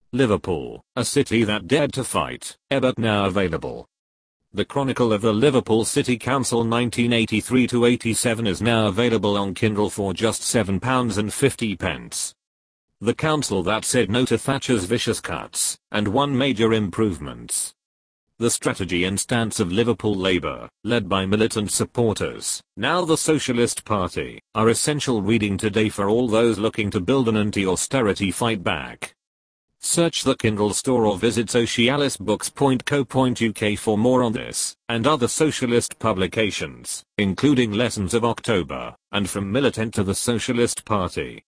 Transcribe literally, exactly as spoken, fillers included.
Liverpool, a city that dared to fight, ebook now available. The Chronicle of the Liverpool City Council nineteen eighty-three to eighty-seven is now available on Kindle for just seven pounds fifty. The council that said no to Thatcher's vicious cuts, and won major improvements. The strategy and stance of Liverpool Labour, led by militant supporters, now the Socialist Party, are essential reading today for all those looking to build an anti-austerity fight back. Search the Kindle store or visit socialist books dot co dot U K for more on this, and other socialist publications, including Lessons of October, and From Militant to the Socialist Party.